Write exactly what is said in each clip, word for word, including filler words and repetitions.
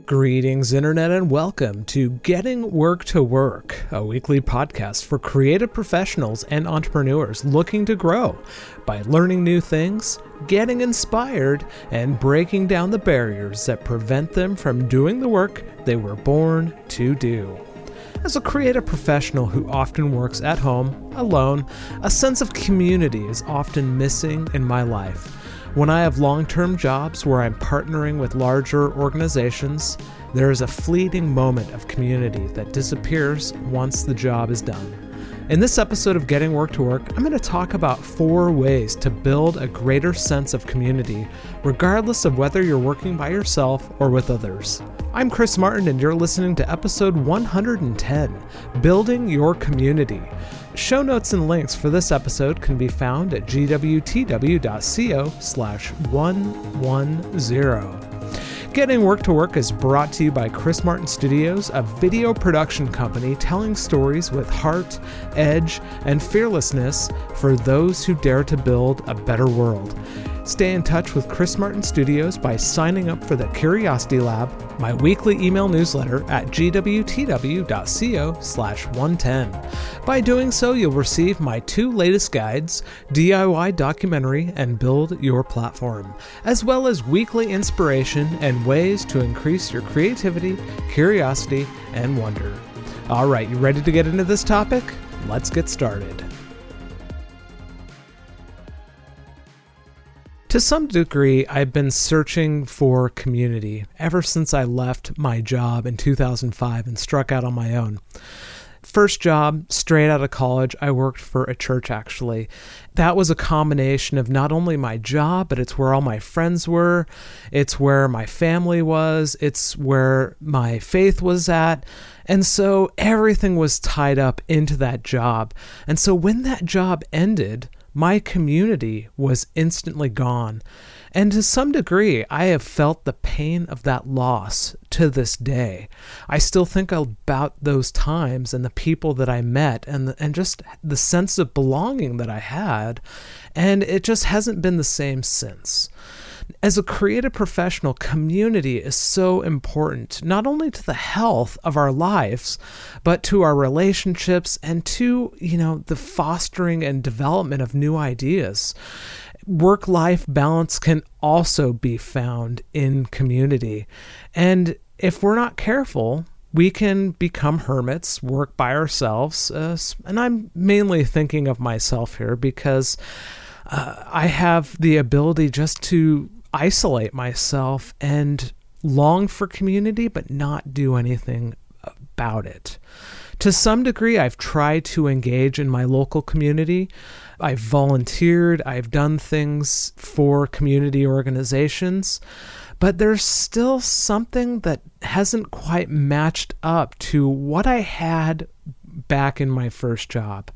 Greetings, Internet, and welcome to Getting Work to Work, a weekly podcast for creative professionals and entrepreneurs looking to grow by learning new things, getting inspired, and breaking down the barriers that prevent them from doing the work they were born to do. As a creative professional who often works at home, alone, a sense of community is often missing in my life. When I have long-term jobs where I'm partnering with larger organizations, there is a fleeting moment of community that disappears once the job is done. In this episode of Getting Work to Work, I'm going to talk about four ways to build a greater sense of community, regardless of whether you're working by yourself or with others. I'm Chris Martin, and you're listening to episode one hundred ten, Building Your Community. Show notes and links for this episode can be found at gwtw.co slash 110. Getting Work to Work is brought to you by Chris Martin Studios, a video production company telling stories with heart, edge, and fearlessness for those who dare to build a better world. Stay in touch with Chris Martin Studios by signing up for the Curiosity Lab, my weekly email newsletter at gwtw.co slash 110. By doing so, you'll receive my two latest guides, D I Y Documentary and Build Your Platform, as well as weekly inspiration and ways to increase your creativity, curiosity, and wonder. All right, you ready to get into this topic? Let's get started. To some degree, I've been searching for community ever since I left my job in two thousand five and struck out on my own. First job, straight out of college, I worked for a church, actually. That was a combination of not only my job, but it's where all my friends were, it's where my family was, it's where my faith was at, and so everything was tied up into that job. And so when that job ended, my community was instantly gone. And to some degree, I have felt the pain of that loss to this day. I still think about those times and the people that I met and the, and just the sense of belonging that I had, and it just hasn't been the same since. As a creative professional, community is so important, not only to the health of our lives, but to our relationships and to, you know, the fostering and development of new ideas. Work-life balance can also be found in community. And if we're not careful, we can become hermits, work by ourselves. Uh, and I'm mainly thinking of myself here because uh, I have the ability just to isolate myself and long for community, but not do anything about it. To some degree, I've tried to engage in my local community. I've volunteered, I've done things for community organizations, but there's still something that hasn't quite matched up to what I had back in my first job.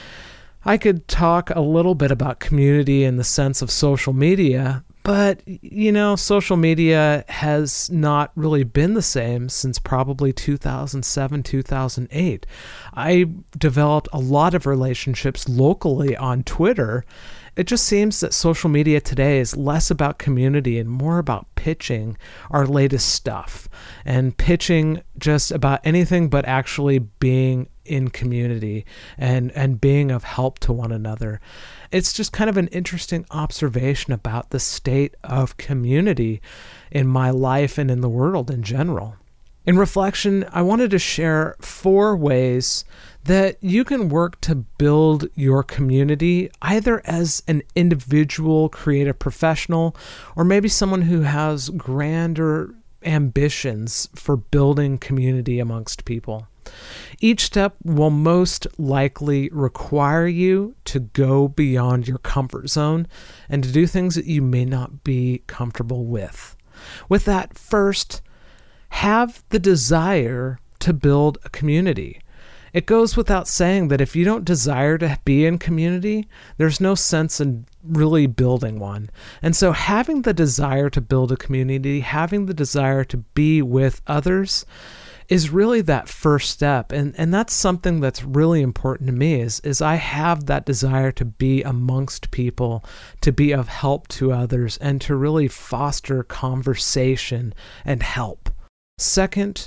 I could talk a little bit about community in the sense of social media, but, you know, social media has not really been the same since probably two thousand seven, two thousand eight. I developed a lot of relationships locally on Twitter. It just seems that social media today is less about community and more about pitching our latest stuff and pitching just about anything but actually being in community and, and being of help to one another. It's just kind of an interesting observation about the state of community in my life and in the world in general. In reflection, I wanted to share four ways that you can work to build your community, either as an individual creative professional or maybe someone who has grander ambitions for building community amongst people. Each step will most likely require you to go beyond your comfort zone and to do things that you may not be comfortable with. With that, first, have the desire to build a community. It goes without saying that if you don't desire to be in community, there's no sense in really building one. And so having the desire to build a community, having the desire to be with others, is really that first step. And and that's something that's really important to me is, is I have that desire to be amongst people, to be of help to others, and to really foster conversation and help. Second,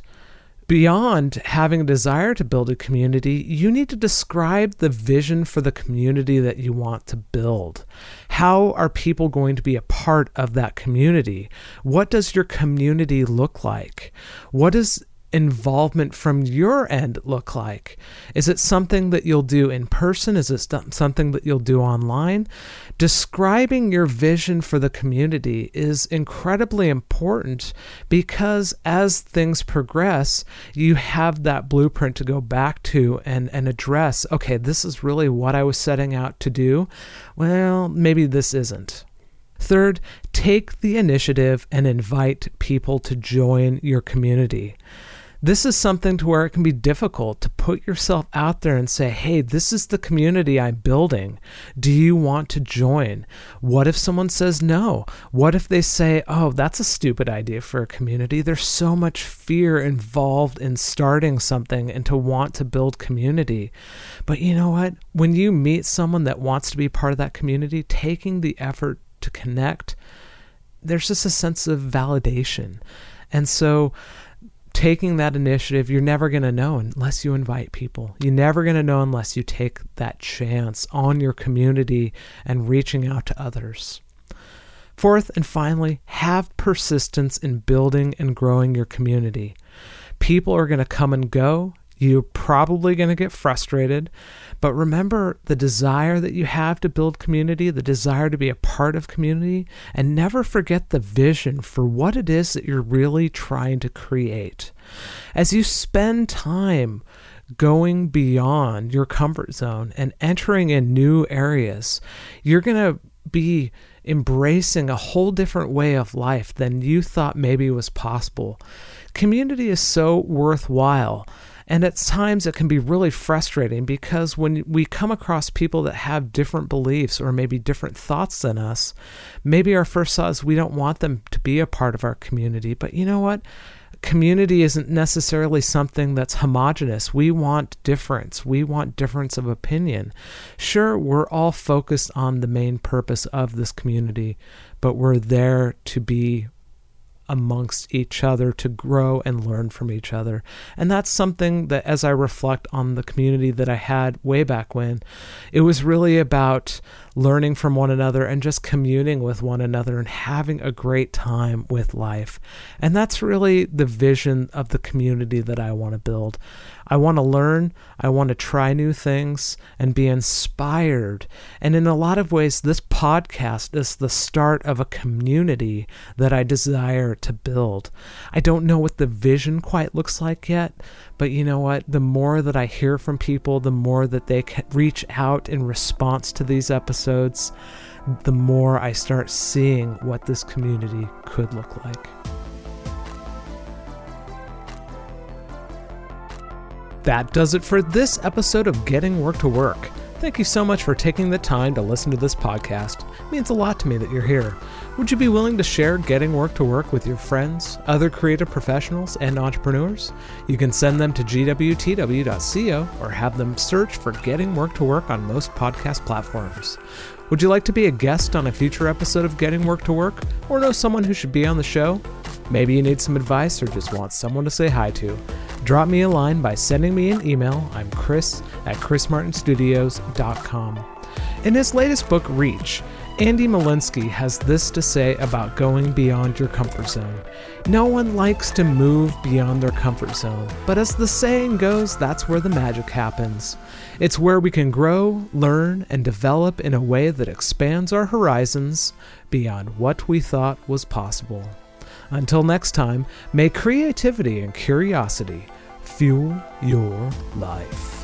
beyond having a desire to build a community, you need to describe the vision for the community that you want to build. How are people going to be a part of that community? What does your community look like? What does involvement from your end look like? Is it something that you'll do in person? Is it something that you'll do online? Describing your vision for the community is incredibly important because as things progress, you have that blueprint to go back to and, and address, okay, this is really what I was setting out to do. Well, maybe this isn't. Third, take the initiative and invite people to join your community. This is something to where it can be difficult to put yourself out there and say, hey, this is the community I'm building. Do you want to join? What if someone says no? What if they say, oh, that's a stupid idea for a community? There's so much fear involved in starting something and to want to build community. But you know what? When you meet someone that wants to be part of that community, taking the effort to connect, there's just a sense of validation. And so taking that initiative, you're never going to know unless you invite people. You're never going to know unless you take that chance on your community and reaching out to others. Fourth and finally, have persistence in building and growing your community. People are going to come and go. You're probably going to get frustrated, but remember the desire that you have to build community, the desire to be a part of community, and never forget the vision for what it is that you're really trying to create. As you spend time going beyond your comfort zone and entering in new areas, you're going to be embracing a whole different way of life than you thought maybe was possible. Community is so worthwhile. And at times it can be really frustrating because when we come across people that have different beliefs or maybe different thoughts than us, maybe our first thought is we don't want them to be a part of our community. But you know what? Community isn't necessarily something that's homogenous. We want difference. We want difference of opinion. Sure, we're all focused on the main purpose of this community, but we're there to be amongst each other, to grow and learn from each other. And that's something that as I reflect on the community that I had way back when, it was really about learning from one another and just communing with one another and having a great time with life. And that's really the vision of the community that I want to build. I want to learn, I want to try new things and be inspired. And in a lot of ways, this podcast is the start of a community that I desire to build. I don't know what the vision quite looks like yet, but you know what? The more that I hear from people, the more that they can reach out in response to these episodes, the more I start seeing what this community could look like. That does it for this episode of Getting Work to Work. Thank you so much for taking the time to listen to this podcast. It means a lot to me that you're here. Would you be willing to share Getting Work to Work with your friends, other creative professionals, and entrepreneurs? You can send them to g w t w dot co or have them search for Getting Work to Work on most podcast platforms. Would you like to be a guest on a future episode of Getting Work to Work, or know someone who should be on the show? Maybe you need some advice or just want someone to say hi to. Drop me a line by sending me an email. I'm Chris at chris martin studios dot com. In his latest book, Reach, Andy Molinsky has this to say about going beyond your comfort zone. No one likes to move beyond their comfort zone, but as the saying goes, that's where the magic happens. It's where we can grow, learn, and develop in a way that expands our horizons beyond what we thought was possible. Until next time, may creativity and curiosity fuel your life.